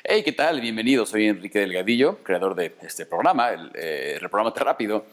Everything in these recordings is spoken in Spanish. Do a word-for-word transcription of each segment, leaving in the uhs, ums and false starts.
Hey, ¿qué tal? Bienvenido. Soy Enrique Delgadillo, creador de este programa, el, eh, Reprográmate Rápido.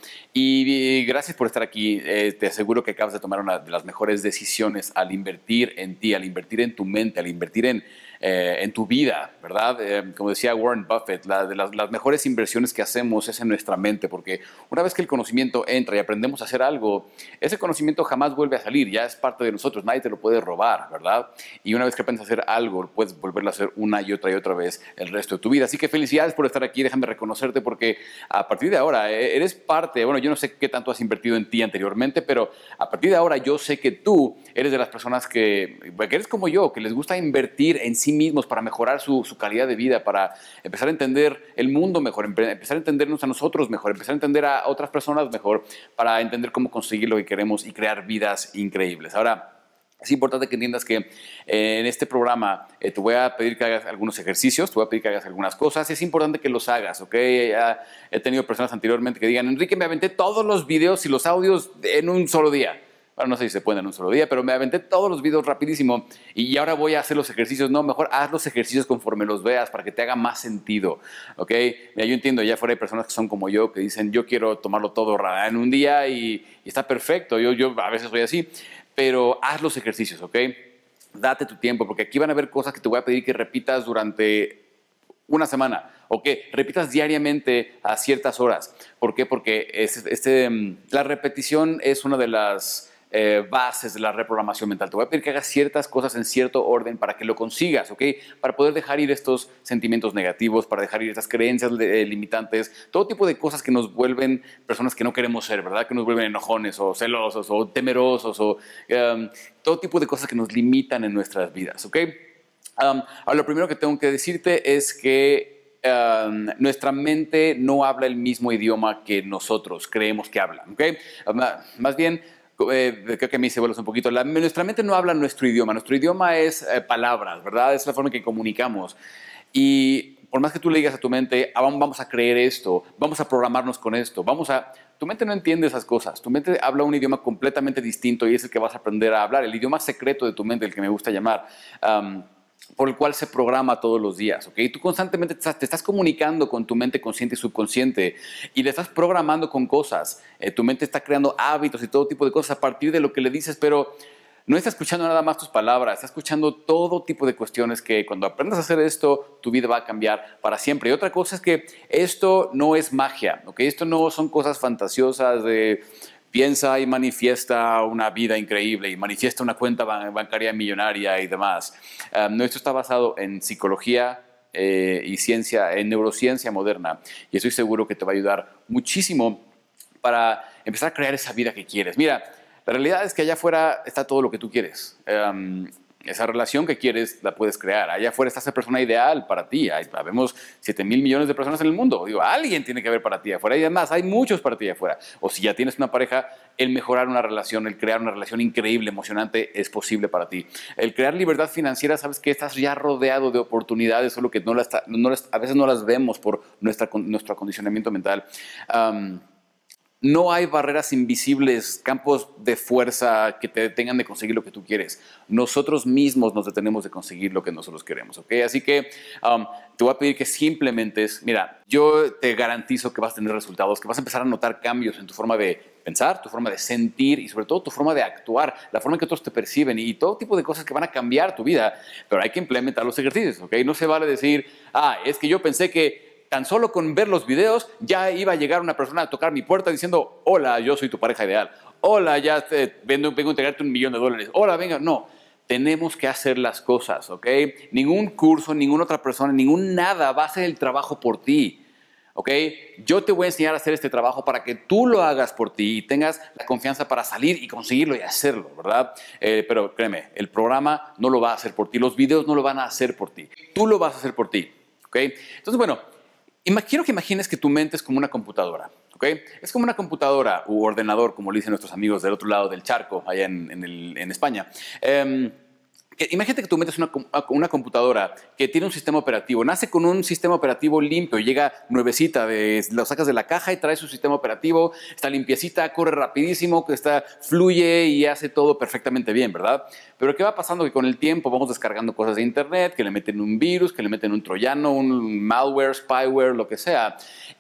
Y, y gracias por estar aquí. Eh, te aseguro que acabas de tomar una de las mejores decisiones al invertir en ti, al invertir en tu mente, al invertir en, eh, en tu vida, ¿verdad? Eh, como decía Warren Buffett, la, de las, las mejores inversiones que hacemos es en nuestra mente, porque una vez que el conocimiento entra y aprendemos a hacer algo, ese conocimiento jamás vuelve a salir, ya es parte de nosotros, nadie te lo puede robar, ¿verdad? Y una vez que aprendes a hacer algo, puedes volverlo a hacer una y otra y otra vez el resto de tu vida. Así que felicidades por estar aquí, déjame reconocerte porque a partir de ahora eh, eres parte, bueno, yo no sé qué tanto has invertido en ti anteriormente, pero a partir de ahora yo sé que tú eres de las personas que, que eres como yo, que les gusta invertir en sí mismos para mejorar su, su calidad de vida, para empezar a entender el mundo mejor, empezar a entendernos a nosotros mejor, empezar a entender a otras personas mejor, para entender cómo conseguir lo que queremos y crear vidas increíbles. Ahora, es importante que entiendas que eh, en este programa eh, te voy a pedir que hagas algunos ejercicios, te voy a pedir que hagas algunas cosas. Es importante que los hagas, ¿ok? Ya he tenido personas anteriormente que digan, Enrique, me aventé todos los videos y los audios en un solo día. Bueno, no sé si se pueden en un solo día, pero me aventé todos los videos rapidísimo y ahora voy a hacer los ejercicios. No, mejor haz los ejercicios conforme los veas para que te haga más sentido, ¿ok? Mira, yo entiendo, ya fuera hay personas que son como yo, que dicen, yo quiero tomarlo todo en un día y, y está perfecto. Yo, yo a veces soy así. Pero haz los ejercicios, ¿ok? Date tu tiempo, porque aquí van a haber cosas que te voy a pedir que repitas durante una semana o que repitas diariamente a ciertas horas. ¿Por qué? Porque este, este, la repetición es una de las eh, bases de la reprogramación mental. Te voy a pedir que hagas ciertas cosas en cierto orden para que lo consigas, ¿ok? Para poder dejar ir estos sentimientos negativos, para dejar ir estas creencias eh, limitantes, todo tipo de cosas que nos vuelven personas que no queremos ser, ¿verdad? Que nos vuelven enojones o celosos o temerosos o um, todo tipo de cosas que nos limitan en nuestras vidas, ¿ok? Um, ahora, lo primero que tengo que decirte es que Um, nuestra mente no habla el mismo idioma que nosotros creemos que habla, ¿ok? Um, más bien, eh, creo que a mí se vuelve un poquito, la, nuestra mente no habla nuestro idioma, nuestro idioma es eh, palabras, ¿verdad? Es la forma en que comunicamos. Y por más que tú le digas a tu mente, ah, vamos a creer esto, vamos a programarnos con esto, vamos a... Tu mente no entiende esas cosas, tu mente habla un idioma completamente distinto y es el que vas a aprender a hablar, el idioma secreto de tu mente, el que me gusta llamar. Um, por el cual se programa todos los días, ¿ok? Tú constantemente te estás, te estás comunicando con tu mente consciente y subconsciente y le estás programando con cosas. Eh, tu mente está creando hábitos y todo tipo de cosas a partir de lo que le dices, pero no está escuchando nada más tus palabras, está escuchando todo tipo de cuestiones que cuando aprendas a hacer esto, tu vida va a cambiar para siempre. Y otra cosa es que esto no es magia, ¿ok? Esto no son cosas fantasiosas de... Piensa y manifiesta una vida increíble y manifiesta una cuenta bancaria millonaria y demás. Um, no, esto está basado en psicología eh, y ciencia, en neurociencia moderna. Y estoy seguro que te va a ayudar muchísimo para empezar a crear esa vida que quieres. Mira, la realidad es que allá afuera está todo lo que tú quieres. Um, esa relación que quieres la puedes crear. Allá afuera está esa persona ideal para ti. Hay, habemos siete mil millones de personas en el mundo. Digo, alguien tiene que haber para ti afuera. Y además, hay muchos para ti afuera. O si ya tienes una pareja, el mejorar una relación, el crear una relación increíble, emocionante, es posible para ti. El crear libertad financiera, sabes que estás ya rodeado de oportunidades, solo que no las, no las, a veces no las vemos por nuestra, nuestro acondicionamiento mental. Um, No hay barreras invisibles, campos de fuerza que te detengan de conseguir lo que tú quieres. Nosotros mismos nos detenemos de conseguir lo que nosotros queremos, ¿ok? Así que um, te voy a pedir que simplemente, mira, yo te garantizo que vas a tener resultados, que vas a empezar a notar cambios en tu forma de pensar, tu forma de sentir y sobre todo tu forma de actuar, la forma en que otros te perciben y todo tipo de cosas que van a cambiar tu vida. Pero hay que implementar los ejercicios, ¿ok? No se vale decir, ah, es que yo pensé que tan solo con ver los videos ya iba a llegar una persona a tocar mi puerta diciendo, hola, yo soy tu pareja ideal. Hola, ya te, vengo, vengo a entregarte un millón de dólares. Hola, venga. No, tenemos que hacer las cosas, ¿ok? Ningún curso, ninguna otra persona, ningún nada va a hacer el trabajo por ti, ¿ok? Yo te voy a enseñar a hacer este trabajo para que tú lo hagas por ti y tengas la confianza para salir y conseguirlo y hacerlo, ¿verdad? Eh, pero créeme, el programa no lo va a hacer por ti, los videos no lo van a hacer por ti, tú lo vas a hacer por ti, ¿ok? Entonces, bueno, quiero que imagines que tu mente es como una computadora, ¿ok? Es como una computadora u ordenador, como le dicen nuestros amigos del otro lado del charco, allá en, en, el, en España. Um, que, imagínate que tú metes una, una computadora que tiene un sistema operativo, nace con un sistema operativo limpio, llega nuevecita, de, lo sacas de la caja y trae su sistema operativo, está limpiecita, corre rapidísimo, que está, fluye y hace todo perfectamente bien, ¿verdad? Pero ¿qué va pasando? Que con el tiempo vamos descargando cosas de internet, que le meten un virus, que le meten un troyano, un malware, spyware, lo que sea.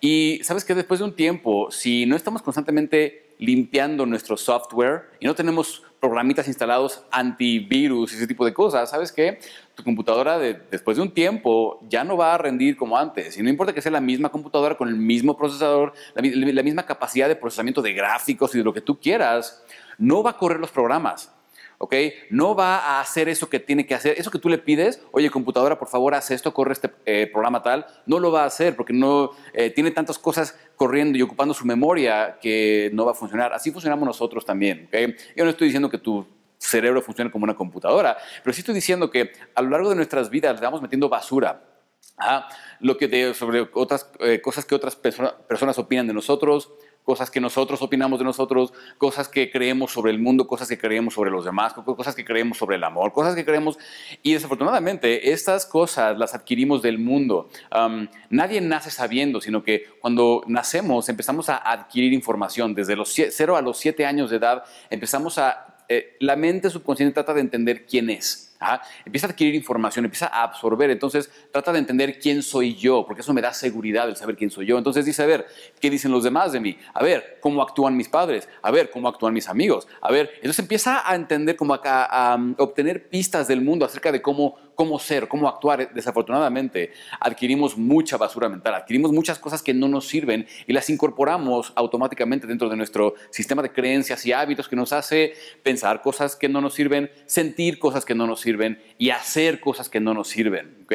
Y sabes que después de un tiempo, si no estamos constantemente limpiando nuestro software y no tenemos programitas instalados antivirus y ese tipo de cosas, ¿sabes qué? Tu computadora de, después de un tiempo ya no va a rendir como antes. Y no importa que sea la misma computadora con el mismo procesador, la, la misma capacidad de procesamiento de gráficos y de lo que tú quieras, no va a correr los programas. ¿Ok? No va a hacer eso que tiene que hacer. Eso que tú le pides, oye, computadora, por favor, haz esto, corre este eh, programa tal, no lo va a hacer porque no eh, tiene tantas cosas corriendo y ocupando su memoria que no va a funcionar. Así funcionamos nosotros también. ¿Okay? Yo no estoy diciendo que tu cerebro funcione como una computadora, pero sí estoy diciendo que a lo largo de nuestras vidas le vamos metiendo basura. ¿Ah? Lo que de, sobre otras eh, cosas que otras persona, personas opinan de nosotros, cosas que nosotros opinamos de nosotros, cosas que creemos sobre el mundo, cosas que creemos sobre los demás, cosas que creemos sobre el amor, cosas que creemos... Y desafortunadamente estas cosas las adquirimos del mundo. Um, nadie nace sabiendo, sino que cuando nacemos empezamos a adquirir información. Desde los cero a los siete años de edad empezamos a... Eh, la mente subconsciente trata de entender quién es. ¿Ah? Empieza a adquirir información, empieza a absorber, entonces trata de entender quién soy yo, porque eso me da seguridad el saber quién soy yo. Entonces dice, a ver, ¿qué dicen los demás de mí? A ver, ¿cómo actúan mis padres? A ver, ¿cómo actúan mis amigos? A ver, entonces empieza a entender, como a, a, a obtener pistas del mundo acerca de cómo, cómo ser, cómo actuar. Desafortunadamente, adquirimos mucha basura mental, adquirimos muchas cosas que no nos sirven y las incorporamos automáticamente dentro de nuestro sistema de creencias y hábitos que nos hace pensar cosas que no nos sirven, sentir cosas que no nos sirven, y hacer cosas que no nos sirven, ¿ok?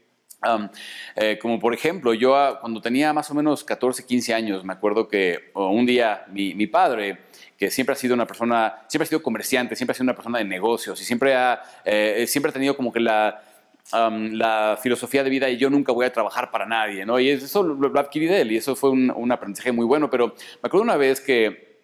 Um, eh, como por ejemplo, yo uh, cuando tenía más o menos catorce, quince años, me acuerdo que uh, un día mi, mi padre, que siempre ha sido una persona, siempre ha sido comerciante, siempre ha sido una persona de negocios y siempre ha, eh, siempre ha tenido como que la, um, la filosofía de vida y yo nunca voy a trabajar para nadie, ¿no? Y eso lo, lo adquirí de él y eso fue un, un aprendizaje muy bueno, pero me acuerdo una vez que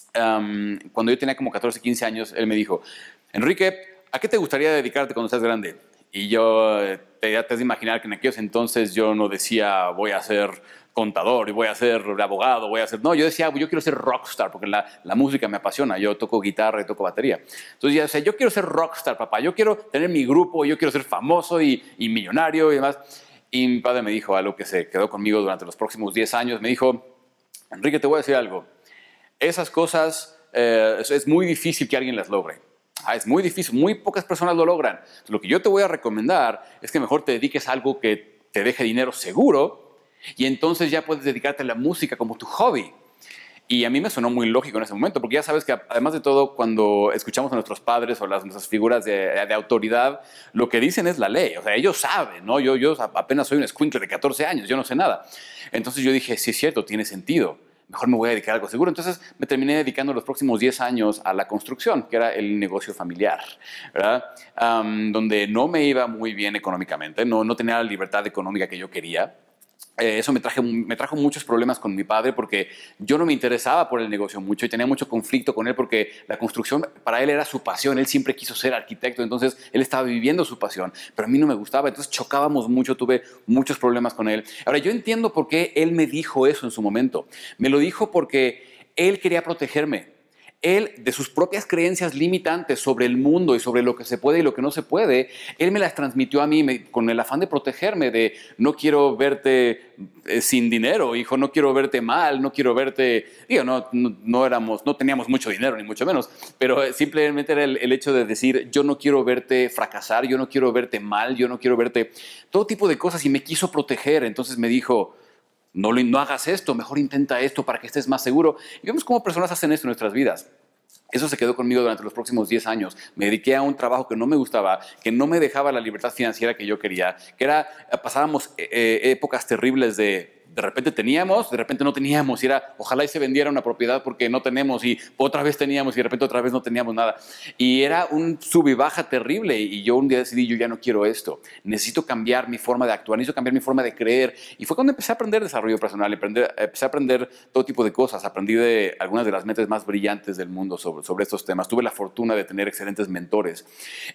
um, cuando yo tenía como catorce, quince años, él me dijo, Enrique, ¿a qué te gustaría dedicarte cuando seas grande? Y yo, te, ya te has de imaginar que en aquellos entonces yo no decía voy a ser contador y voy a ser abogado, voy a ser... No, yo decía yo quiero ser rockstar porque la, la música me apasiona. Yo toco guitarra y toco batería. Entonces yo decía, yo quiero ser rockstar, papá. Yo quiero tener mi grupo, yo quiero ser famoso y, y millonario y demás. Y mi padre me dijo algo que se quedó conmigo durante los próximos diez años. Me dijo, Enrique, te voy a decir algo. Esas cosas eh, es, es muy difícil que alguien las logre. Ah, es muy difícil, muy pocas personas lo logran. Entonces, lo que yo te voy a recomendar es que mejor te dediques a algo que te deje dinero seguro y entonces ya puedes dedicarte a la música como tu hobby. Y a mí me sonó muy lógico en ese momento, porque ya sabes que además de todo, cuando escuchamos a nuestros padres o las, nuestras figuras de, de autoridad, lo que dicen es la ley. O sea, ellos saben, ¿no? Yo, yo apenas soy un escuincle de catorce años, yo no sé nada. Entonces yo dije, sí es cierto, tiene sentido. Mejor me voy a dedicar a algo seguro. Entonces me terminé dedicando los próximos diez años a la construcción, que era el negocio familiar, ¿verdad? Um, donde no me iba muy bien económicamente, no, no tenía la libertad económica que yo quería. Eh, eso me, traje, me trajo muchos problemas con mi padre porque yo no me interesaba por el negocio mucho y tenía mucho conflicto con él porque la construcción para él era su pasión, él siempre quiso ser arquitecto, entonces él estaba viviendo su pasión, pero a mí no me gustaba, entonces chocábamos mucho, tuve muchos problemas con él. Ahora, yo entiendo por qué él me dijo eso en su momento, me lo dijo porque él quería protegerme. Él, de sus propias creencias limitantes sobre el mundo y sobre lo que se puede y lo que no se puede, él me las transmitió a mí me, con el afán de protegerme, de no quiero verte eh, sin dinero, hijo, no quiero verte mal, no quiero verte... Digo, no, no, no, éramos, no teníamos mucho dinero, ni mucho menos, pero simplemente era el, el hecho de decir, yo no quiero verte fracasar, yo no quiero verte mal, yo no quiero verte... Todo tipo de cosas y me quiso proteger, entonces me dijo... No, no hagas esto, mejor intenta esto para que estés más seguro. Y vemos cómo personas hacen esto en nuestras vidas. Eso se quedó conmigo durante los próximos diez años. Me dediqué a un trabajo que no me gustaba, que no me dejaba la libertad financiera que yo quería, que era, pasábamos eh, épocas terribles de, de repente teníamos, de repente no teníamos, y era, ojalá y se vendiera una propiedad porque no tenemos, y otra vez teníamos, y de repente otra vez no teníamos nada. Y era un sub y baja terrible, y yo un día decidí, yo ya no quiero esto, necesito cambiar mi forma de actuar, necesito cambiar mi forma de creer, y fue cuando empecé a aprender desarrollo personal, aprender, empecé a aprender todo tipo de cosas, aprendí de algunas de las mentes más brillantes del mundo sobre, sobre estos temas, tuve la fortuna de tener excelentes mentores,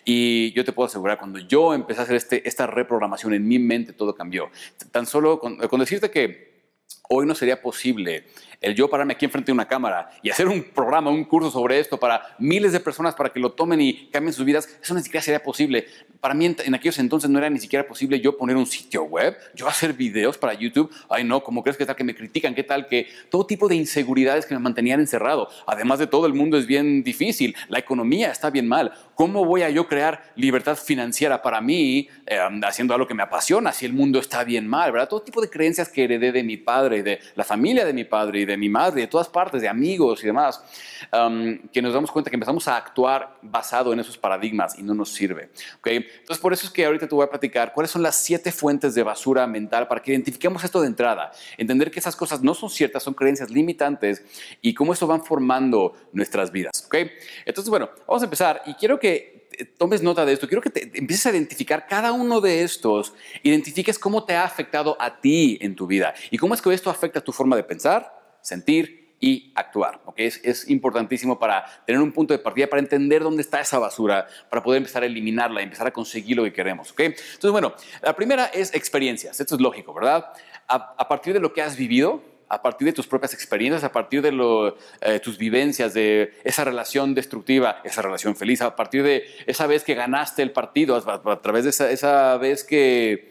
y yo te puedo asegurar, cuando yo empecé a hacer este, esta reprogramación en mi mente, todo cambió. Tan solo con, con decirte que hoy no sería posible el yo pararme aquí enfrente de una cámara y hacer un programa, un curso sobre esto para miles de personas para que lo tomen y cambien sus vidas, eso ni siquiera sería posible. Para mí en, en aquellos entonces no era ni siquiera posible yo poner un sitio web, yo hacer videos para YouTube. Ay no, ¿cómo crees que tal que me critican? ¿Qué tal que todo tipo de inseguridades que me mantenían encerrado? Además de todo, el mundo es bien difícil, la economía está bien mal. ¿Cómo voy a yo crear libertad financiera para mí eh, haciendo algo que me apasiona si el mundo está bien mal, ¿verdad? Todo tipo de creencias que heredé de mi padre, de la familia de mi padre y de mi madre, de todas partes, de amigos y demás, um, que nos damos cuenta que empezamos a actuar basado en esos paradigmas y no nos sirve. ¿Okay? Entonces, por eso es que ahorita te voy a platicar cuáles son las siete fuentes de basura mental para que identifiquemos esto de entrada, entender que esas cosas no son ciertas, son creencias limitantes y cómo eso van formando nuestras vidas. ¿Okay? Entonces, bueno, vamos a empezar y quiero que tomes nota de esto, quiero que te empieces a identificar cada uno de estos, identifiques cómo te ha afectado a ti en tu vida y cómo es que esto afecta tu forma de pensar, sentir y actuar. ¿Okay? Es, es importantísimo para tener un punto de partida, para entender dónde está esa basura, para poder empezar a eliminarla y empezar a conseguir lo que queremos. ¿Okay? Entonces, bueno, la primera es experiencias. Esto es lógico, ¿verdad? A, a partir de lo que has vivido, a partir de tus propias experiencias, a partir de lo, eh, tus vivencias, de esa relación destructiva, esa relación feliz, a partir de esa vez que ganaste el partido, a, a través de esa, esa vez que,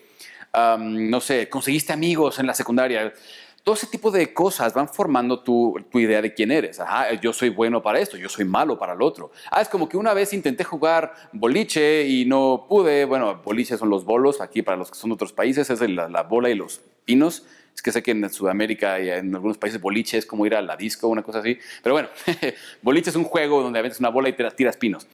um, no sé, conseguiste amigos en la secundaria. Todo ese tipo de cosas van formando tu, tu idea de quién eres. Ajá, yo soy bueno para esto, yo soy malo para lo otro. Ah, es como que una vez intenté jugar boliche y no pude. Bueno, boliche son los bolos, aquí para los que son de otros países es la, la bola y los pinos. Es que sé que en Sudamérica y en algunos países boliche es como ir a la disco, una cosa así. Pero bueno, boliche es un juego donde aventas una bola y tiras, tiras pinos.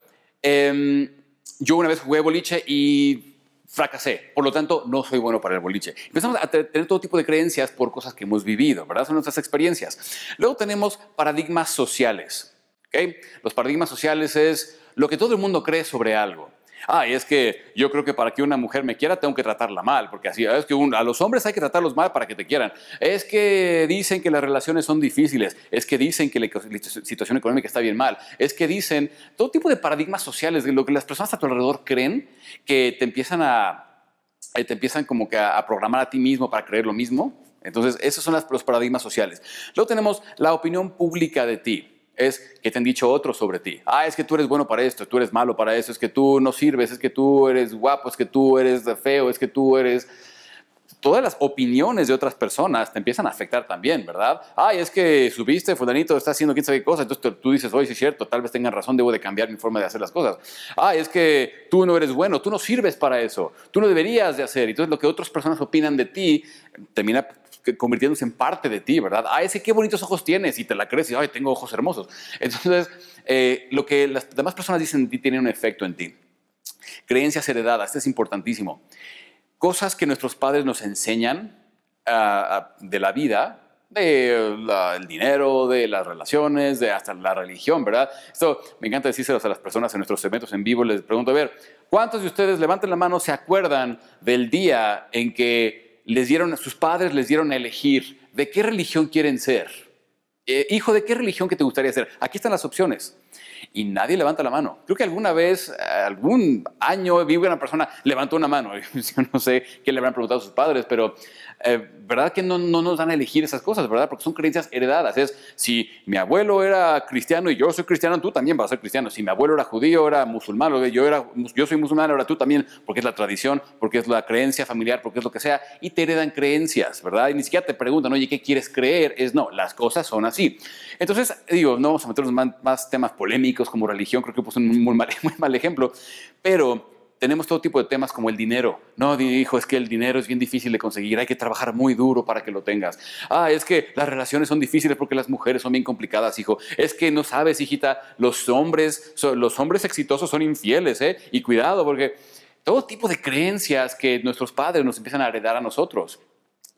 Eh, yo una vez jugué boliche y fracasé. Por lo tanto, no soy bueno para el boliche. Empezamos a tener todo tipo de creencias por cosas que hemos vivido, ¿verdad? Son nuestras experiencias. Luego tenemos paradigmas sociales. ¿Okay? Los paradigmas sociales es lo que todo el mundo cree sobre algo. Ah, y es que yo creo que para que una mujer me quiera tengo que tratarla mal, porque así es que un, a los hombres hay que tratarlos mal para que te quieran. Es que dicen que las relaciones son difíciles, es que dicen que la situación económica está bien mal, es que dicen todo tipo de paradigmas sociales, de lo que las personas a tu alrededor creen, que te empiezan a, te empiezan como que a, a programar a ti mismo para creer lo mismo. Entonces, esos son las, los paradigmas sociales. Luego tenemos la opinión pública de ti. Es que te han dicho otros sobre ti. Ah, es que tú eres bueno para esto, tú eres malo para eso, es que tú no sirves, es que tú eres guapo, es que tú eres feo, es que tú eres... Todas las opiniones de otras personas te empiezan a afectar también, ¿verdad? Ay, es que subiste, fulanito está haciendo quién sabe qué cosa, entonces tú dices, oye, sí es cierto, tal vez tengan razón, debo de cambiar mi forma de hacer las cosas. Ay, es que tú no eres bueno, tú no sirves para eso, tú no deberías de hacer. Entonces lo que otras personas opinan de ti termina convirtiéndose en parte de ti, ¿verdad? Ay, ese qué bonitos ojos tienes y te la crees y, ay, tengo ojos hermosos. Entonces, eh, lo que las demás personas dicen de ti tiene un efecto en ti. Creencias heredadas, esto es importantísimo. Cosas que nuestros padres nos enseñan uh, de la vida, de la, el dinero, de las relaciones, de hasta la religión, ¿verdad? Esto me encanta decírselos a las personas en nuestros eventos en vivo. Les pregunto, a ver, ¿cuántos de ustedes, levanten la mano, se acuerdan del día en que les dieron, sus padres les dieron a elegir de qué religión quieren ser? Eh, hijo, ¿de qué religión que te gustaría ser? Aquí están las opciones. Y nadie levanta la mano. Creo que alguna vez, algún año, vi que una persona levantó una mano. Yo no sé qué le habrán preguntado a sus padres, pero eh, ¿verdad que no, no nos dan a elegir esas cosas, verdad? Porque son creencias heredadas. Es, si mi abuelo era cristiano y yo soy cristiano, tú también vas a ser cristiano. Si mi abuelo era judío, era musulmán, o yo, era, yo soy musulmán, ahora tú también, porque es la tradición, porque es la creencia familiar, porque es lo que sea. Y te heredan creencias, ¿verdad? Y ni siquiera te preguntan, oye, ¿qué quieres creer? Es, no, las cosas son así. Entonces, digo, no vamos a meternos más, más temas polémicos como religión, creo que puse un muy mal, muy mal ejemplo, pero tenemos todo tipo de temas como el dinero. No, hijo, es que el dinero es bien difícil de conseguir, hay que trabajar muy duro para que lo tengas. Ah, es que las relaciones son difíciles porque las mujeres son bien complicadas, hijo. Es que no sabes, hijita, los hombres, los hombres exitosos son infieles, ¿eh? Y cuidado, porque todo tipo de creencias que nuestros padres nos empiezan a heredar a nosotros.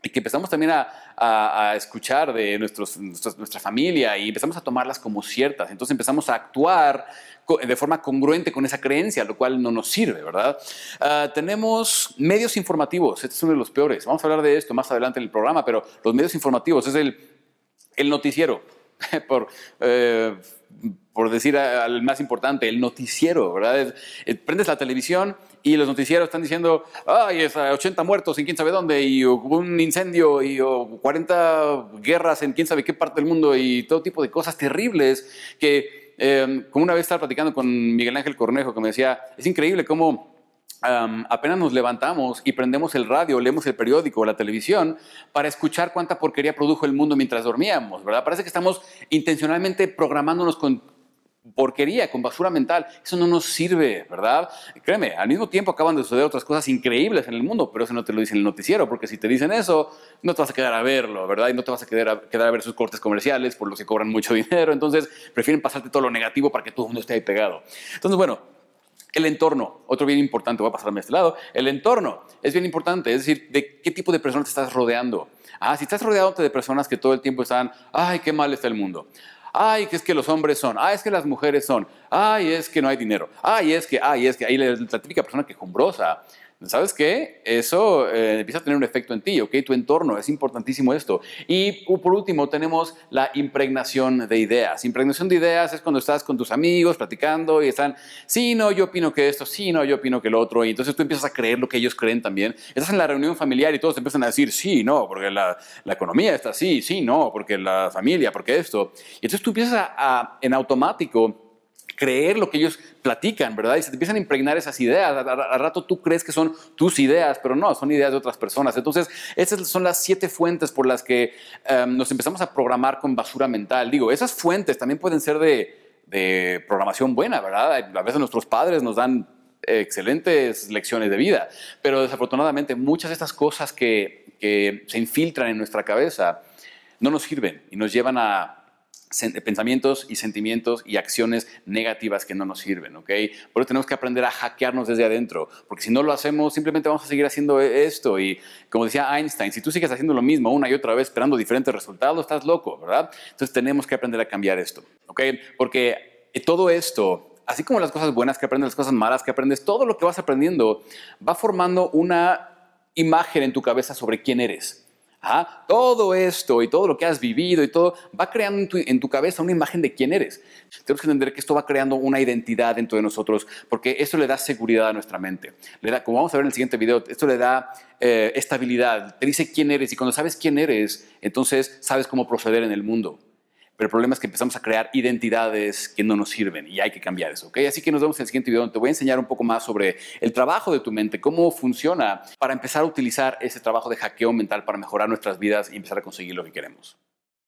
y que empezamos también a, a, a escuchar de nuestros, nuestros, nuestra familia y empezamos a tomarlas como ciertas. Entonces empezamos a actuar de forma congruente con esa creencia, lo cual no nos sirve, ¿verdad? Uh, tenemos medios informativos, este es uno de los peores. Vamos a hablar de esto más adelante en el programa, pero los medios informativos es el, el noticiero, por... Eh, por decir al más importante, el noticiero, ¿verdad? Es, es, prendes la televisión y los noticieros están diciendo, ay, es ochenta muertos en quién sabe dónde, y un incendio, y o cuarenta guerras en quién sabe qué parte del mundo, y todo tipo de cosas terribles que, eh, como una vez estaba platicando con Miguel Ángel Cornejo, que me decía, es increíble cómo Um, apenas nos levantamos y prendemos el radio, leemos el periódico o la televisión para escuchar cuánta porquería produjo el mundo mientras dormíamos, ¿verdad? Parece que estamos intencionalmente programándonos con porquería, con basura mental. Eso no nos sirve, ¿verdad? Créeme, al mismo tiempo acaban de suceder otras cosas increíbles en el mundo, pero eso no te lo dicen en el noticiero, porque si te dicen eso, no te vas a quedar a verlo, ¿verdad? Y no te vas a quedar a, quedar a ver sus cortes comerciales por los que cobran mucho dinero. Entonces, prefieren pasarte todo lo negativo para que todo el mundo esté ahí pegado. Entonces, bueno, el entorno, otro bien importante, voy a pasarme a este lado. El entorno es bien importante, es decir, de qué tipo de personas te estás rodeando. Ah, si estás rodeado de personas que todo el tiempo están, ay, qué mal está el mundo. Ay, que es que los hombres son. Ay, es que las mujeres son. Ay, es que no hay dinero. Ay, es que, ay, es que. Ahí la, la típica persona quejumbrosa. ¿Sabes qué? Eso eh, empieza a tener un efecto en ti, ¿ok? Tu entorno, es importantísimo esto. Y por último tenemos la impregnación de ideas. Impregnación de ideas es cuando estás con tus amigos platicando y están, sí, no, yo opino que esto, sí, no, yo opino que lo otro. Y entonces tú empiezas a creer lo que ellos creen también. Estás en la reunión familiar y todos empiezan a decir, sí, no, porque la, la economía está así, sí, no, porque la familia, porque esto. Y entonces tú empiezas a, a en automático, creer lo que ellos platican, ¿verdad? Y se te empiezan a impregnar esas ideas. A, a, a rato tú crees que son tus ideas, pero no, son ideas de otras personas. Entonces, esas son las siete fuentes por las que um, nos empezamos a programar con basura mental. Digo, esas fuentes también pueden ser de, de programación buena, ¿verdad? A veces nuestros padres nos dan excelentes lecciones de vida, pero desafortunadamente muchas de estas cosas que, que se infiltran en nuestra cabeza no nos sirven y nos llevan a pensamientos y sentimientos y acciones negativas que no nos sirven, ¿ok? Por eso tenemos que aprender a hackearnos desde adentro, porque si no lo hacemos, simplemente vamos a seguir haciendo esto. Y como decía Einstein, si tú sigues haciendo lo mismo una y otra vez esperando diferentes resultados, estás loco, ¿verdad? Entonces tenemos que aprender a cambiar esto, ¿ok? Porque todo esto, así como las cosas buenas que aprendes, las cosas malas que aprendes, todo lo que vas aprendiendo va formando una imagen en tu cabeza sobre quién eres. Ajá. Todo esto y todo lo que has vivido y todo va creando en tu, en tu cabeza una imagen de quién eres. Tenemos que entender que esto va creando una identidad dentro de nosotros, porque eso le da seguridad a nuestra mente. Le da, como vamos a ver en el siguiente video, esto le da eh, estabilidad, te dice quién eres, y cuando sabes quién eres, entonces sabes cómo proceder en el mundo. Pero el problema es que empezamos a crear identidades que no nos sirven y hay que cambiar eso, ¿ok? Así que nos vemos en el siguiente video donde te voy a enseñar un poco más sobre el trabajo de tu mente, cómo funciona para empezar a utilizar ese trabajo de hackeo mental para mejorar nuestras vidas y empezar a conseguir lo que queremos.